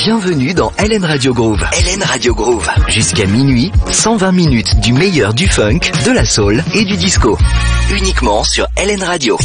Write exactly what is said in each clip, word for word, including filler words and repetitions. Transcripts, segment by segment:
Bienvenue dans L N Radio Groove. L N Radio Groove. Jusqu'à minuit, cent vingt minutes du meilleur du funk, de la soul et du disco. Uniquement sur L N Radio.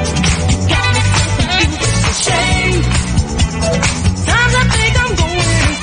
Times I think I'm going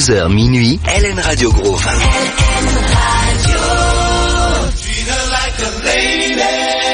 vingt-deux heures minuit, L N Radio Groove. L N Radio. Treat her like a lady.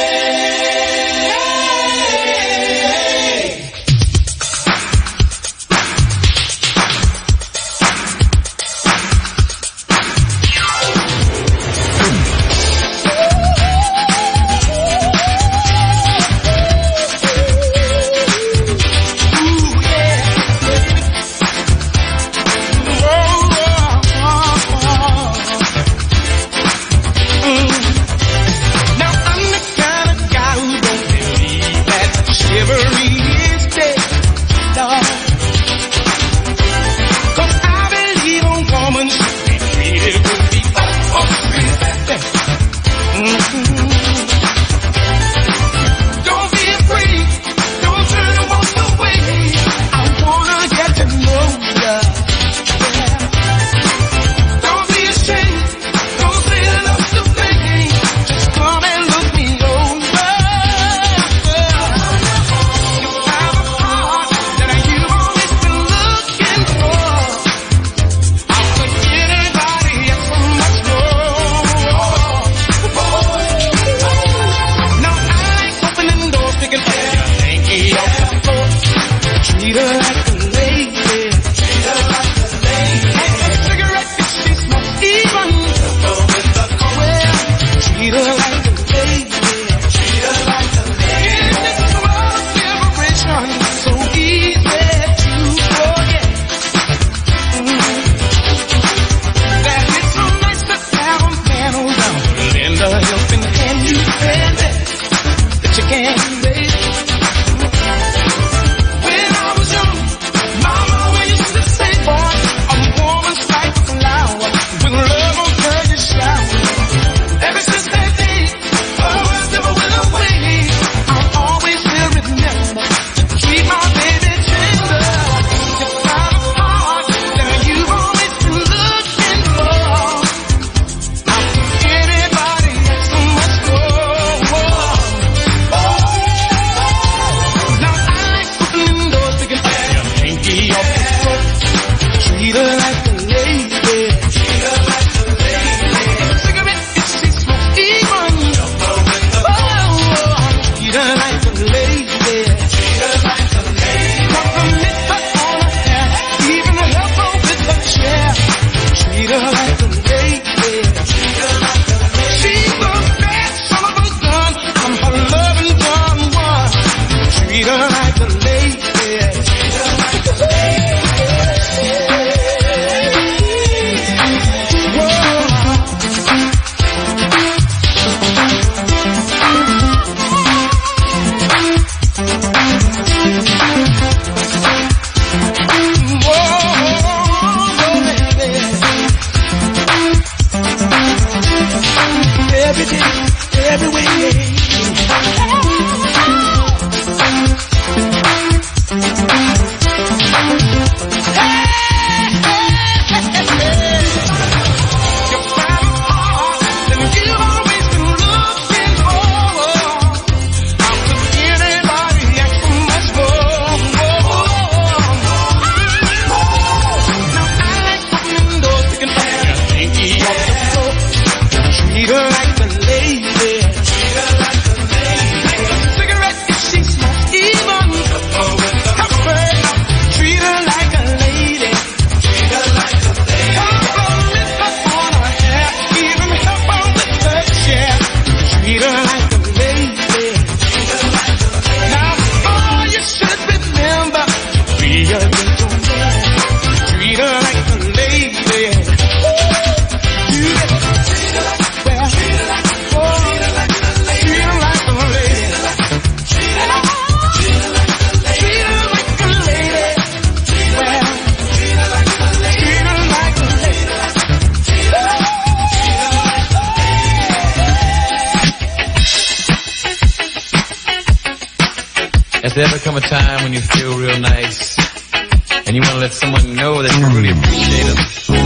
Has there ever come a time when you feel real nice and you want to let someone know that you really appreciate them?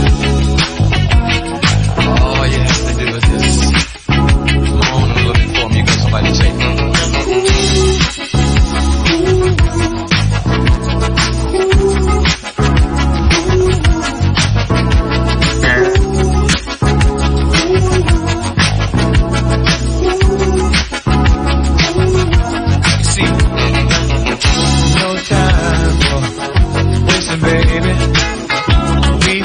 All you have to do is just come on and looking for them. You got somebody to take them.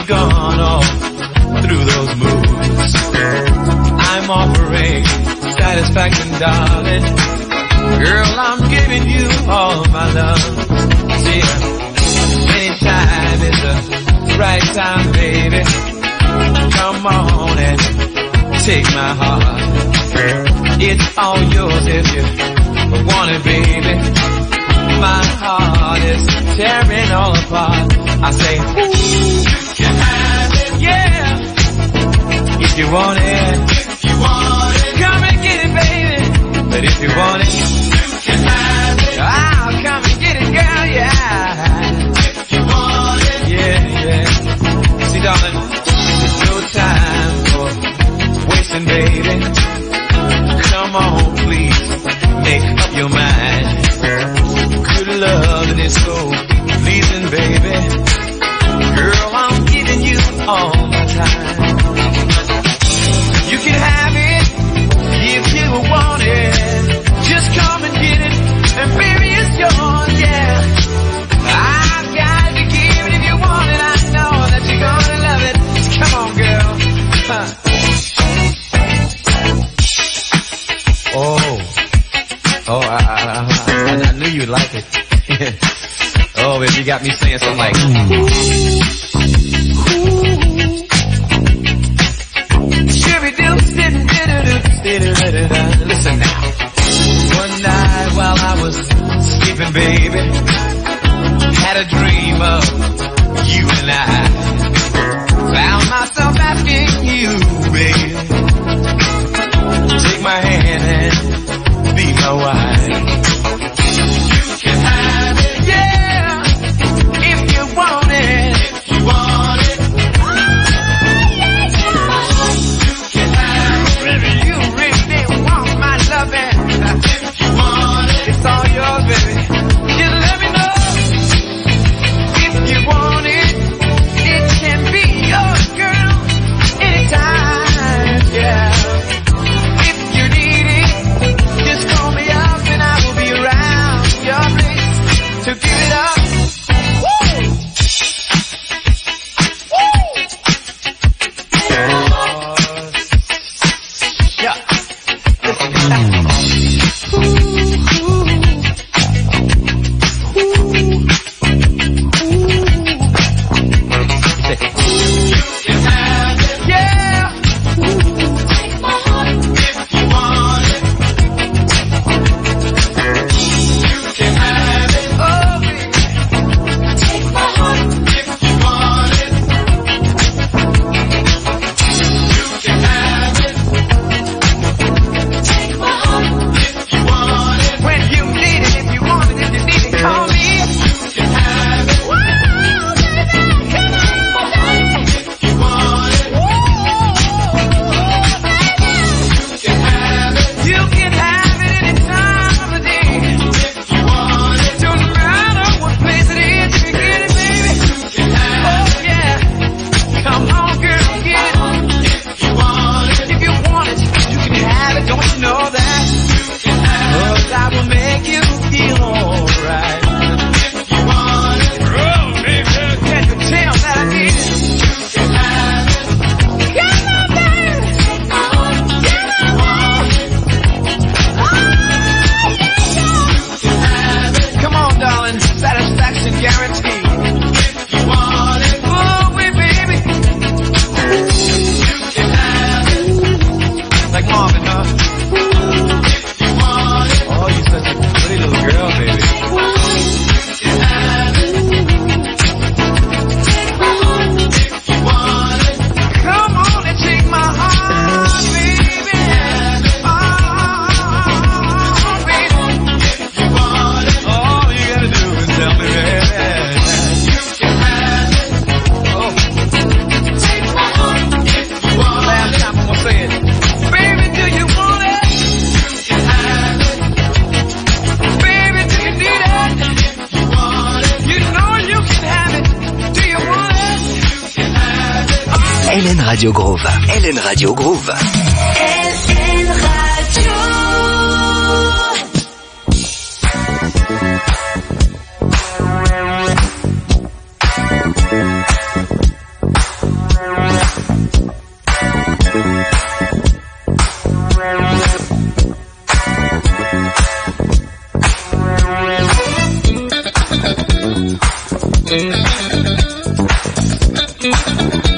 gone all through those moves. I'm offering satisfaction, darling. Girl, I'm giving you all my love. See, anytime is the right time, baby. Come on and take my heart. It's all yours if you want it, baby. My heart is tearing all apart. I say, ooh, you can have it, yeah. If you want it, if you want it, come and get it, baby. But if you want it, you can have it. I'll come and get it, girl, yeah. If you want it, yeah, yeah. See, darling, there's no time for wasting, baby. Come on, please, make up your mind. Good love is so pleasing, baby. Girl, I'm giving you all my time. You can have it if you want it. Just come and get it, and baby, it's yours, yeah. I've got to give it if you want it. I know that you're gonna love it. Come on, girl. Huh. Oh, oh, I, I, I, I knew you'd like it. Oh, baby, you got me saying something like, listen now. One night while I was sleeping, baby, had a dream of you and I. Found myself asking you, baby, take my hand and be my wife. You can have it, yeah, if you want it. If you want it, you can have it. Baby, you really want my loving. If you want it, it's all yours, baby. Just let me know. If you want it, it can be yours, girl, anytime, yeah. To give it up. Woo! Woo! Yeah. Hélène Radio Groove. Hélène Radio Groove. Hélène Radio.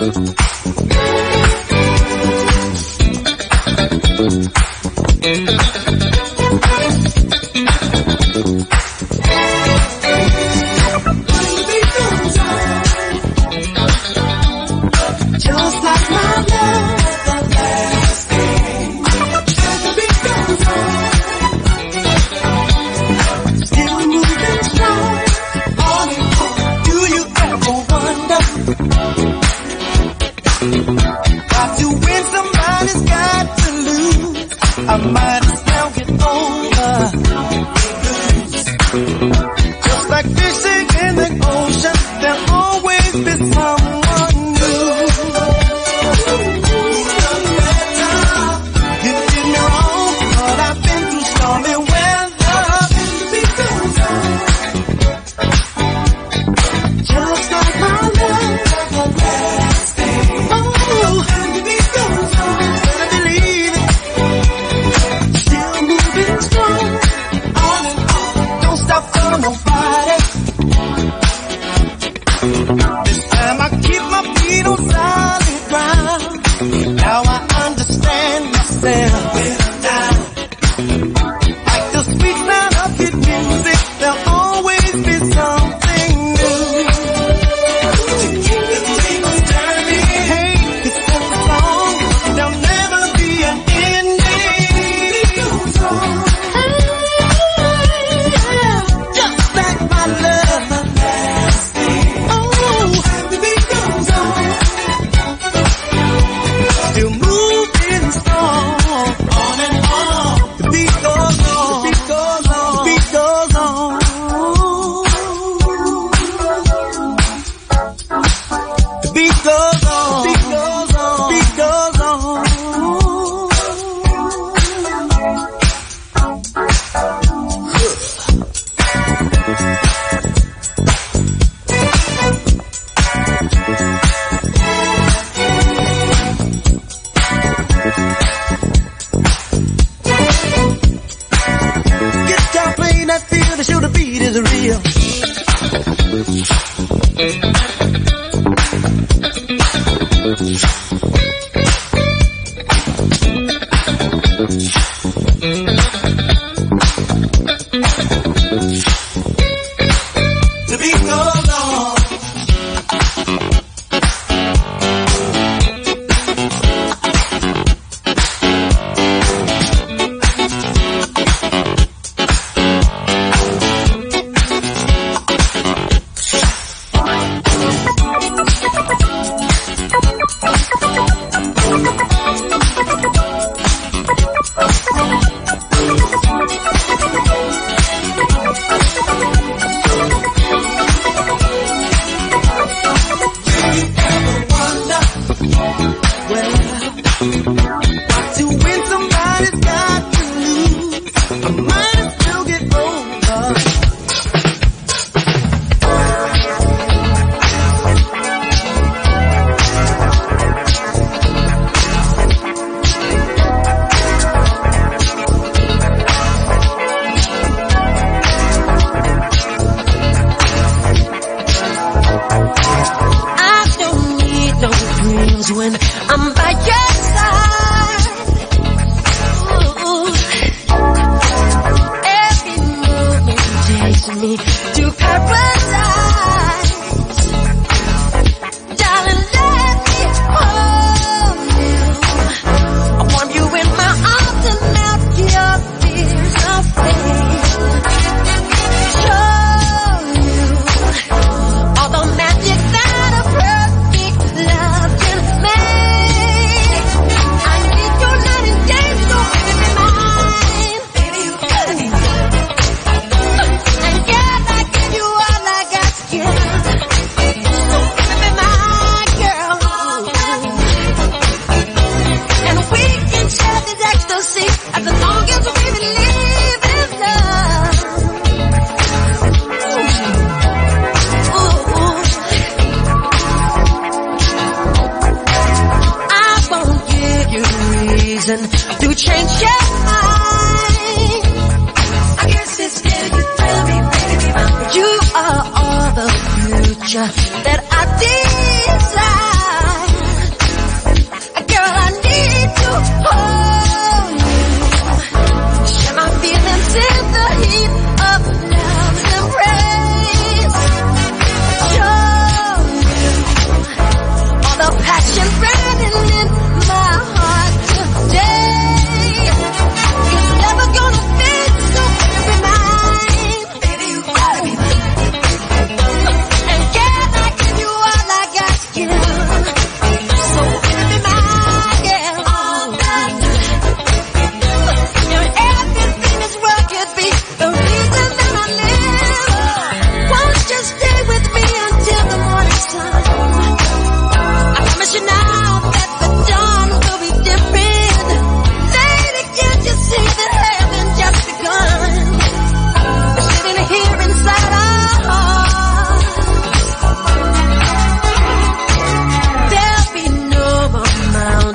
that I desire.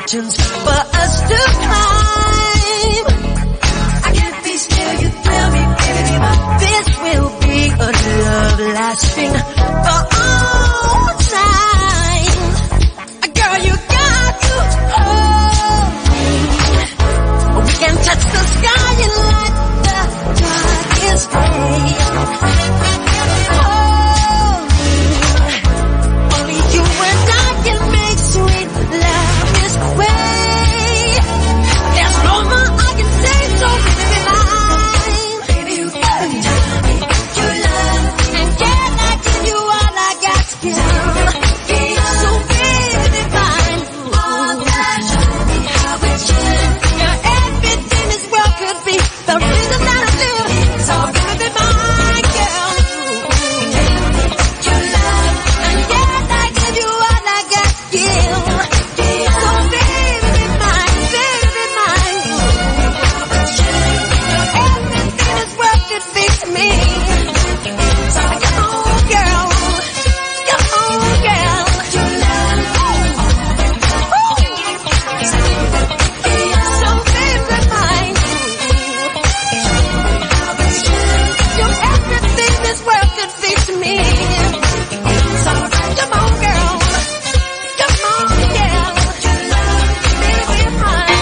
mountains for us to climb. I can't be still, you tell me, baby, but this will be a love lasting for all time. Girl, you got to hold me. We can touch the sky and light the darkest day. Hold me. Only you and I can make sweet love this way. There's no more I can say, so baby, mine. Baby, you gotta tell me you love me. And can I give you all I got to give? So baby, mine. All that, show me how it should. Your everything this world could be. The reason that I live. So baby, mine, girl. You love me. And can I give you all I got to give? So baby, mine, baby, mine. Your everything this world could be to me. So come on, girl. Come on, girl. You love me. So baby, mine. You're everything this world could be to me. So come on, girl. Come on, girl. Baby, mine.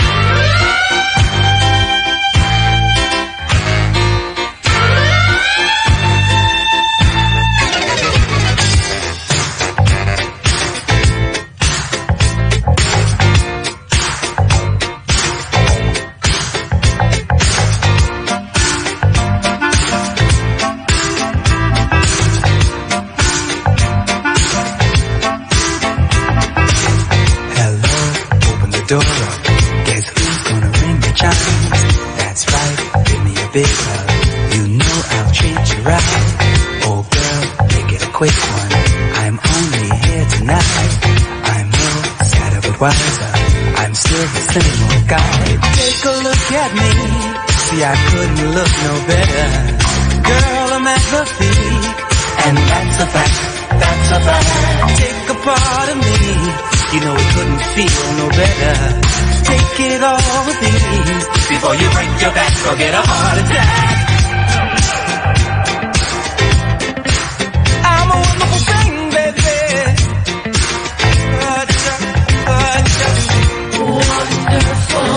Hello, open the door up. Guess who's gonna ring the chimes? That's right, give me a big hug. You know I'll treat you right. Oh girl, make it a quick one. I'm only here tonight. I'm more sadder but wiser. I'm still the same old guy. Take a look at me. See, I couldn't look no better. Girl, I'm at the feet. And that's a fact, that's a fact. Take a part of me. You know it couldn't feel no better. Take it all with ease before you break your back or get a heart attack. I'm a wonderful thing, baby. Gotcha, gotcha. Wonderful.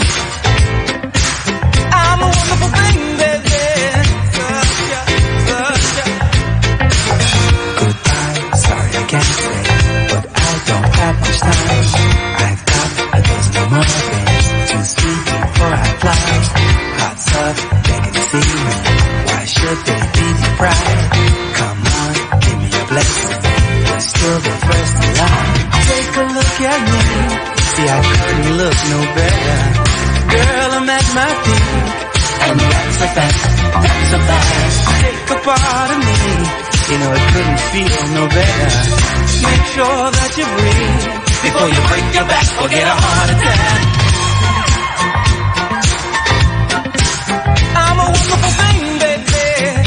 I'm a wonderful thing, baby. Gotcha, gotcha. Goodbye, sorry I can't stay, but I don't have much time. I've got a dozen or more things to see before I fly. Hot stuff, begging to see me. Why should they be deprived? Come on, give me a blessing. You're still the first in line. Take a look at me. See, I couldn't look no better. Girl, I'm at my peak. And that's a fact, that's a fact. Take a part of me. You know it couldn't feel no better. Make sure that you breathe before you break your back or get a heart attack. I'm a wonderful thing, baby.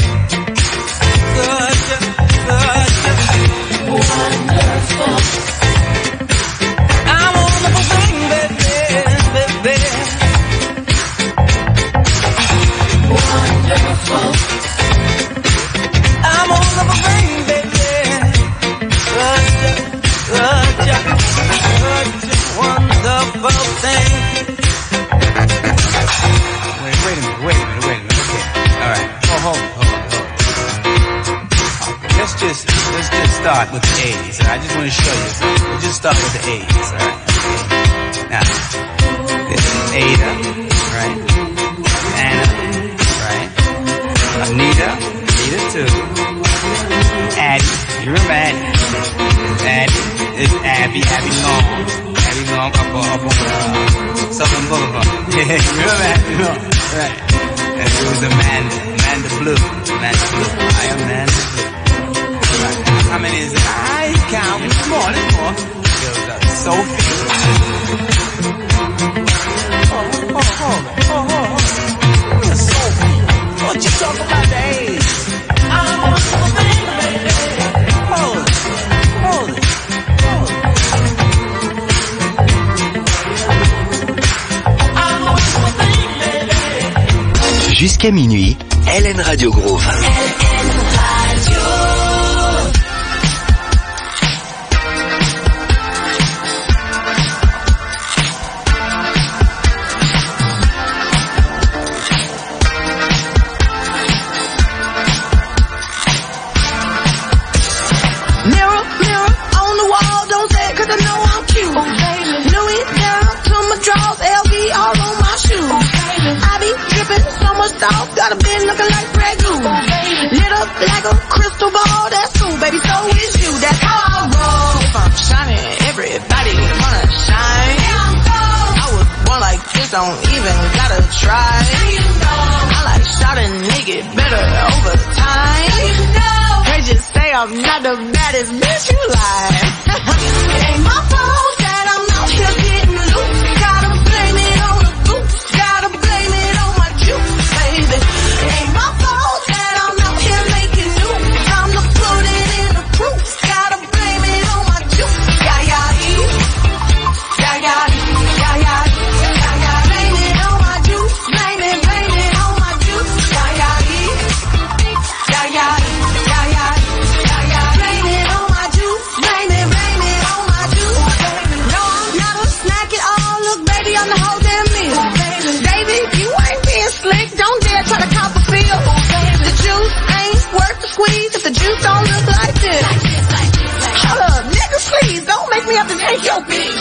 Gotcha, gotcha. Wonderful. I'm a wonderful thing, baby, baby. Wonderful. I'm a wonderful thing, baby. Gotcha, gotcha, gotcha. Wonderful thing. Wait, wait a minute, wait a minute, wait a minute. Okay. All right. Oh, hold on, hold on, hold on. Let's just, let's just start with the A's. All right? I just want to show you something. We'll just start with the A's. All right. Okay. Now, this is Ada, right? Anna, right? Anita, Anita too. Addie, you remember Addie? Addie, it's Abby, Abby Long. Abby Long up on, up on uh, Southern Boulevard. Yeah, you remember Abby Long? Right. And it was Amanda, Amanda Blue. Amanda Blue. I am Amanda Blue. Right. How many is it? I count. There's more, there's more. There's uh, Sophie. Oh, oh, oh, oh, oh, oh. Sophie. What you talk about the age? I'm a baby, baby. Hold it, hold it, hold it. Jusqu'à minuit, L N Radio Groove. L N Radio. Mirror, mirror on the wall, don't say it 'cause I know I'm cute. Louis down to my drawers, L V all on my shoes. I be dripping so much sauce, got a bin looking like ragu. Lit up like a crystal ball, that's cool, baby, so is you, that's how I roll. If I'm shining, everybody wanna shine. I was born like this, don't even gotta try. I like shot a nigga better over time. They just say I'm not the baddest bitch, you lie. It ain't my fault that I'm out here getting loose. Gotta blame it on the boots. Gotta blame it on my juice, baby. It ain't my fault that I'm out here making news. Time to put it in the proof. Gotta blame it on my juice. Yeah, yeah, yeah. Yeah, yeah, yeah, yeah. Yeah, yeah. Blame it on my juice. Blame it, blame it on my juice. Yeah, yeah, yeah. Yeah, yeah, yeah, yeah. Yeah, yeah. Blame it on my juice. Blame it, blame it on my juice. No, I'm not a snack at all. Look, baby, I'm the whole damn meal. Baby, you ain't being slick. Don't dare try to cop a feel. The juice ain't worth the squeeze if the juice don't look like this. Hold up, nigga, please don't make me have to take your bitch.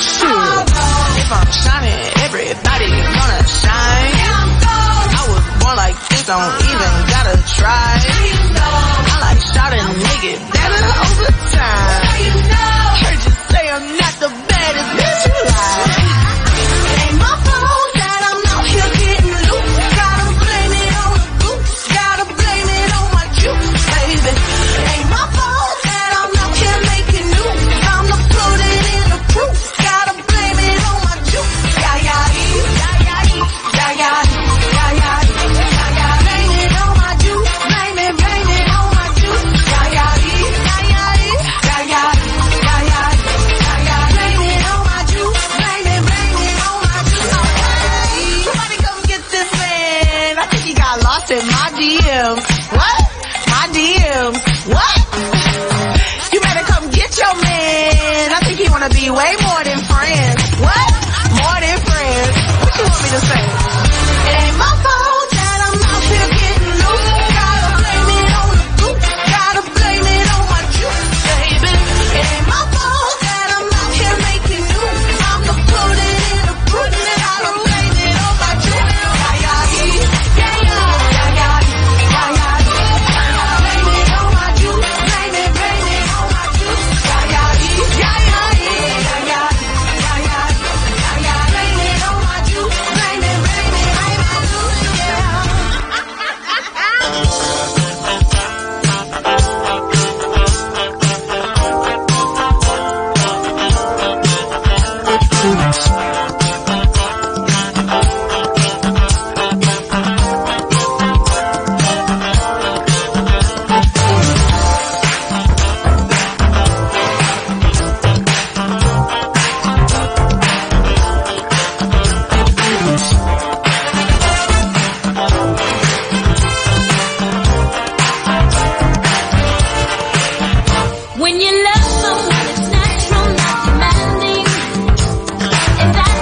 If I'm shining, everybody gonna shine. I was born like this, don't even gotta try. I like shot a nigga better over time. Heard you say I'm not the baddest bitch, you lie. It ain't my fault that I'm out here getting loose. Gotta blame it on the boots. Gotta blame it on my juice, baby. It ain't my fault that I'm out here making news. Time to put it in the proof. Gotta blame it on my juice. Yeah, yeah, yeah, yeah, yeah, yeah, yeah, yeah, yeah, yeah, yeah. Blame it on my juice. Blame it, blame it on my juice. Yeah, yeah, yeah, yeah, yeah, yeah, yeah, yeah, yeah, yeah, yeah. Blame it on my juice. Blame it, blame it on my juice. Okay. Somebody come get this man. I think he got lost in my D Ms. What? My D Ms. What? You better come get your man. I think he wanna be way more than friends. What? More than friends. What you want me to say? It ain't my fault that I'm out here getting loose. Gotta blame it on the boots. Gotta blame it on my juice, baby. It ain't my fault that I'm out here making news. I'm to put it in the proof. Gotta blame it on my juice. Yeah, yeah, yeah, yeah, yeah, yeah, yeah, yeah, yeah. Blame it on my juice. Blame it, blame it on my juice. Yeah, yeah, yeah, yeah, yeah, yeah, yeah, yeah, yeah, yeah. Blame it on my juice. Blame it, blame it on my juice. When you love someone, it's natural, not demanding. And that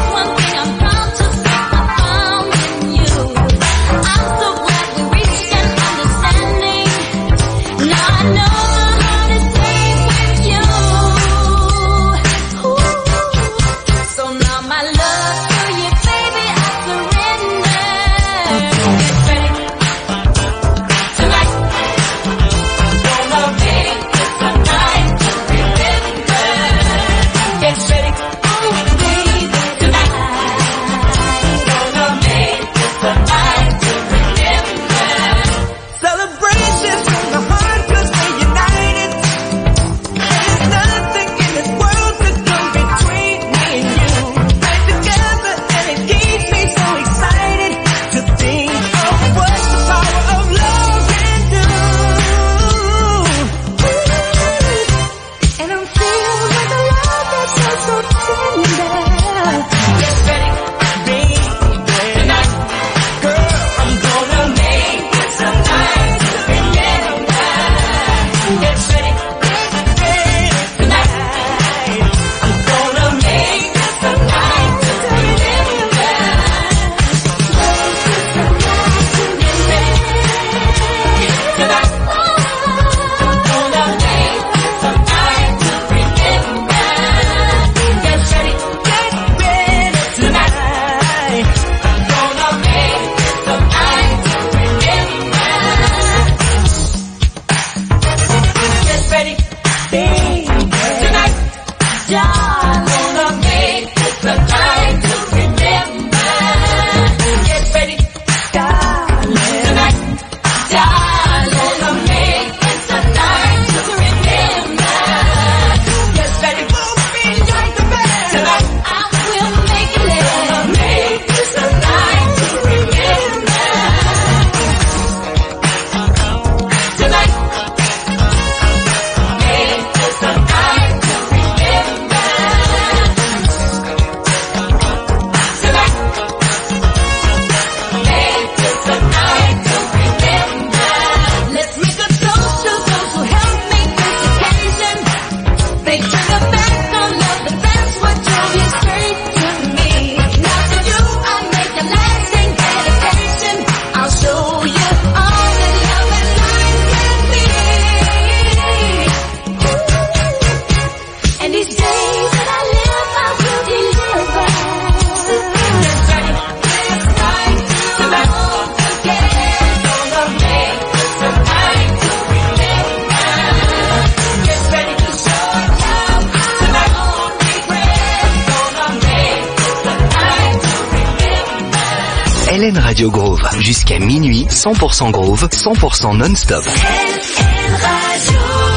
L N Radio Groove. Jusqu'à minuit, cent pour cent groove, cent pour cent non-stop. L N Radio.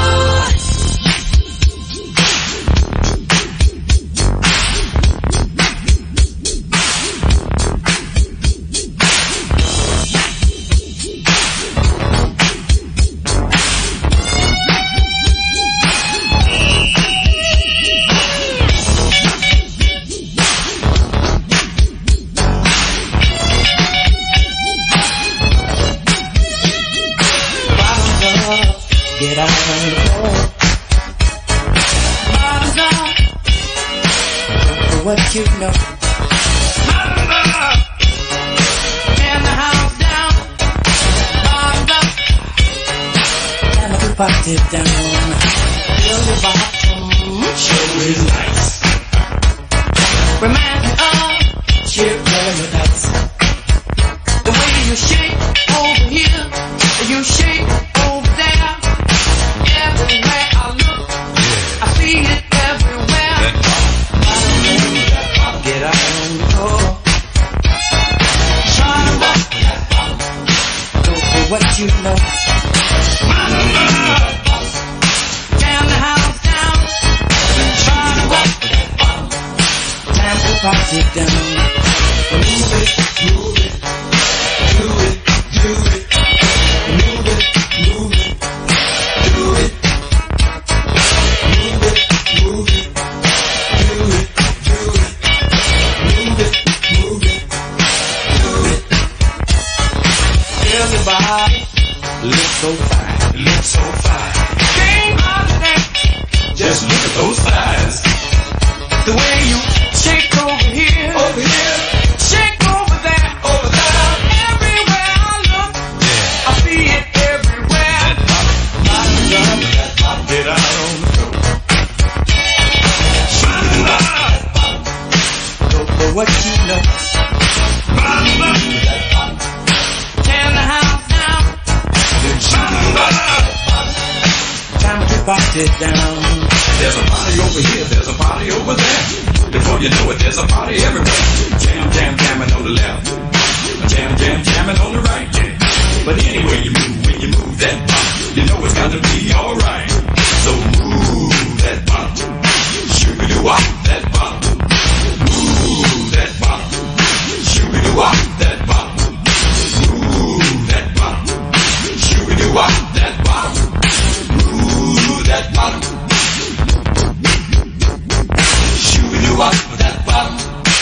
Get out on the floor. Bottoms up. For what you know. Bottoms up. Tear the house down. Bottoms up. Time to pop it down. Feel the bottom. Show is nice. Remind me of cheap paradise. The way you shake over here. You shake over there. Everywhere I look, I see it everywhere. Get out on the floor. Try to walk. Go for what you know. Tear the house down. Try to walk. Time to party down. Move it, move it. Do it, do it. Move it, move it. Do it. Move it, move it. Do it, do it. Move it, move it. Do it. Feel your body. Look so fine. Look so fine. Came out of that. Just look at those thighs. The way you shake over here. Over here. Shake over there. Over there. Everywhere I look. Yeah. I see it everywhere. Bottoms up. Get out on the floor. Bottoms up. Go for what you know. Bottoms up. Tear the house down. Bottoms up. Time to party down. There's a party over here, there's a party over there. Before you know it, there's a party everywhere. Jam, jam, jamming on the left. Jam, jam, jamming on the right. Yeah. But anyway you move, when you move that bottom, you know it's got to be alright. So move that bottom. Shoo-be-doo-wop, that bottom. Move that bottom. Shoo-be-doo-wop, that bottom. Move that bottom. Shoo-be-doo-wop, that bottom. Move that bottom. Shoo-be-doo-wop, that bottom.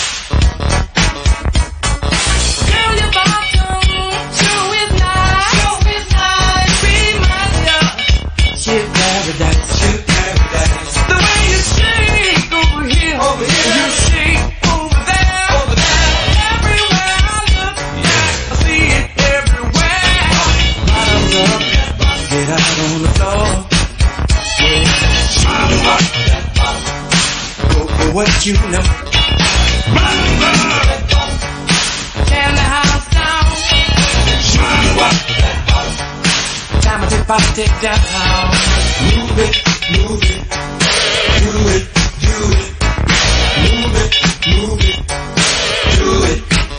Feel your bottom. Show is nice. Show is nice. Remind ya. Shit paradise. Shit paradise. The way you shake over here. Over here. You shake over there. Over there. Everywhere I look. Yeah. I see it everywhere. Bottoms up. Get out on the floor. Yeah. Bottoms up, that bottom. Go for what you know. Bottoms up, Tear the house down. bottoms up, that bottom. Time to party down. Move it, move it. Do it, do it. Move it, move it. Do it.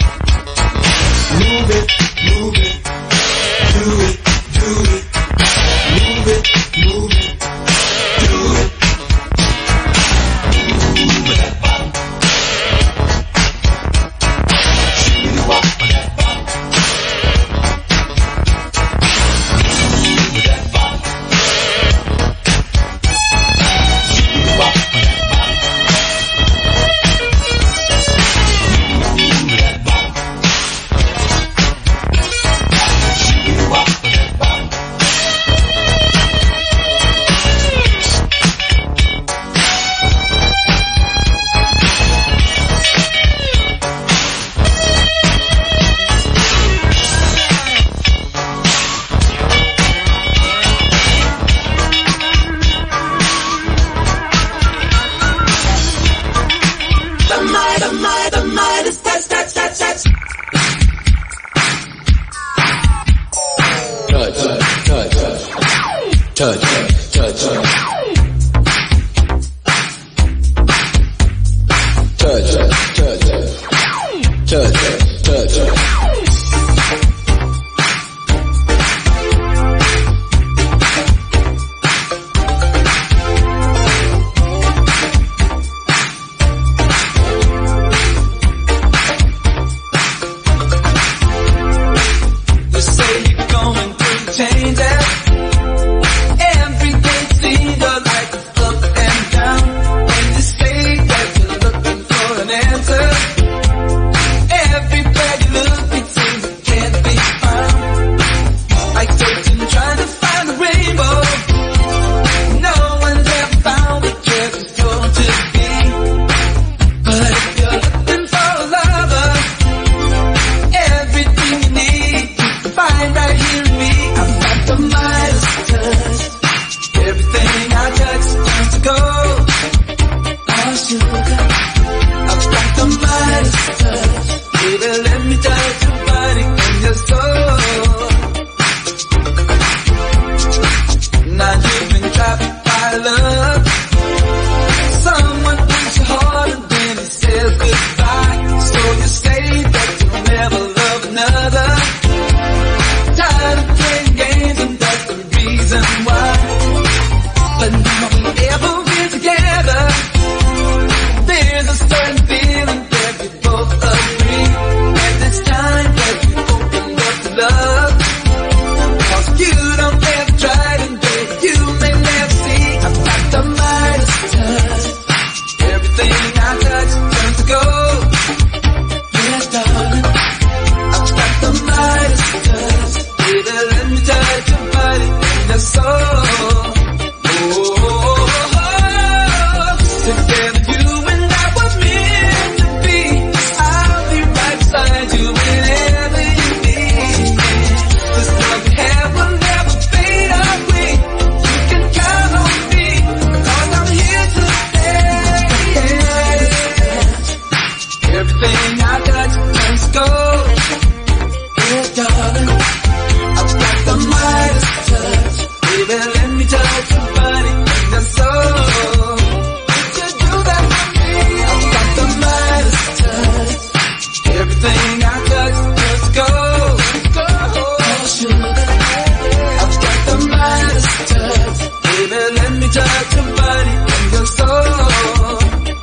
Move it, move it. Do it, do it. Move it, move it. Do it. Move that bottom. Shoo-be-doo-wop, that bottom. Move that bottom. Shoo-be-doo-wop, that bottom. Move that bottom. Shoo-be-doo-wop, that bottom. The might, the might, the might is touch, touch, touch, touch. Touch, touch, touch, touch, touch, touch. Touch, touch, touch, touch, touch. answer. Everywhere you look, it seems it can't be found. Like searching, trying to find the rainbow. No one's ever found the treasure told to be. But if you're looking for a lover, everything you need you can find right here in me. I've got the Midas touch. Everything I touch turns to gold. Oh sugar, I've got the Midas touch. Baby, let me touch your body and your soul. Now you've been trapped by love. Someone puts your heart and then he says goodbye. So you say that you'll never love another. Tired of playing games and that's the reason why. But now whenever we're together, there's a certain feeling that we both agree. And it's time that we open up to love. Cause you don't ever try and baby, you may never see. I've got the Midas touch. Everything I touch turns to gold. Yeah, darling, I've got the Midas touch. Baby, let me touch your body and your soul. Together you and I were meant to be. I'll be right beside you whenever you need me. This love we have will never fade away. You can count on me, cause I'm here to stay. Everything I touch turns gold. Yeah, darling, I've got the Midas touch. Baby, let me touch your body and your soul. Everything I touch just goes. Oh sugar, I've got the Midas touch. Baby, let me touch your body and your soul.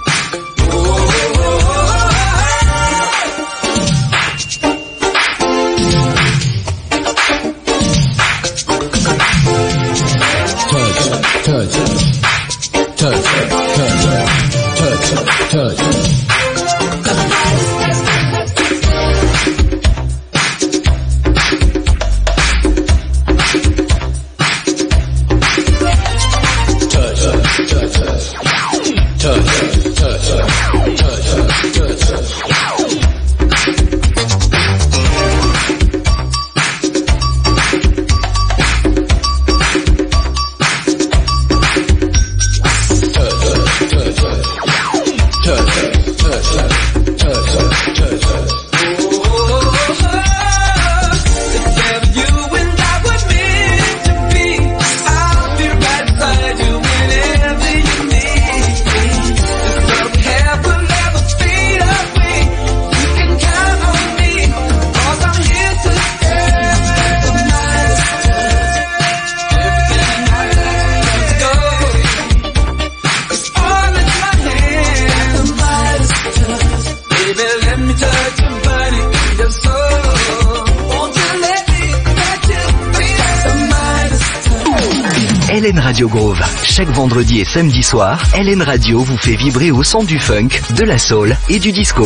Touch, touch, touch, touch, touch, touch, touch. L N Radio Groove. Chaque vendredi et samedi soir, L N Radio vous fait vibrer au son du funk, de la soul et du disco.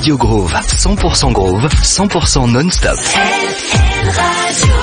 Radio Groove. cent pour cent Groove, cent pour cent non-stop. L N Radio.